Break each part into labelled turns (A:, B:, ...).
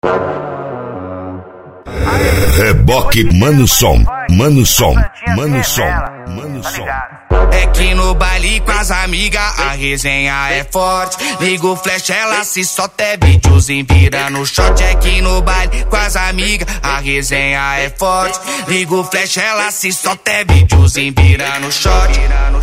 A: Reboque Mano Som, Mano Som, Mano Som, Mano Som.
B: É que no baile com as amigas a resenha é forte. Liga o flash, ela se solta, é videozinho vira no shot. É que no baile com as amigas a resenha é forte. Liga o flash, ela se solta, é videozinho vira no shot.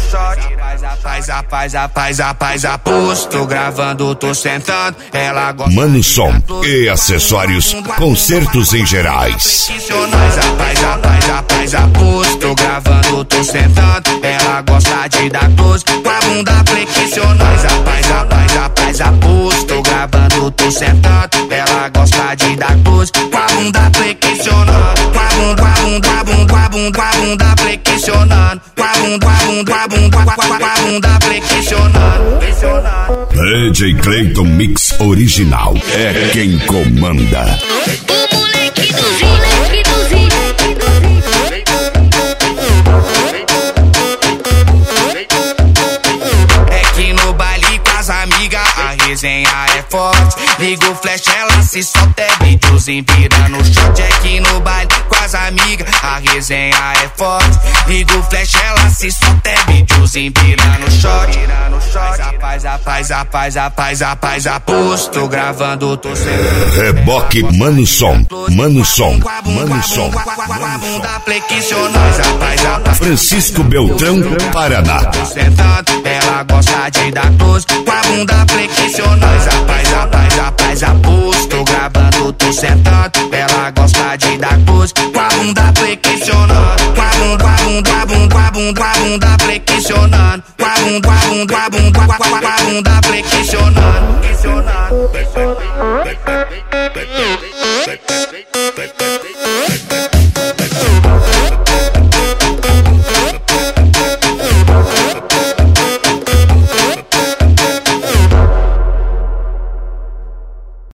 B: Faz aposto, tô gravando, tô sentando. Ela gosta
A: Mano Som e acessórios, concertos em gerais.
B: Faz aposto, tô gravando, tô sentando. Ela gosta de dar close com a bunda flexionando. Faz aposto, tô gravando, tô sentando. Ela gosta de dar close com a bunda flexionando. Com a bunda flexionando. Com a bunda flexionando.
A: DJ Clayton Mix Original é quem comanda.
C: O moleque do Zinho.
B: Amiga, a resenha é forte. Liga o flash, ela se solta, é videozinho vira no shot. É que no baile com as amigas a resenha é forte. Liga o flash, ela se solta, é videozinho vira no shot. Faz aposto, tô gravando, tô sentando.
A: Reboque Mano Som, Mano Som, Mano Som. Francisco Beltrão, Paraná.
B: Ela gosta de dar close com a bunda flexionando. Faz aposto, tô gravando, tô sentando. Ela gosta de dar close com a bunda flexionando. Com a bunda flexionando. Com a bunda flexionando.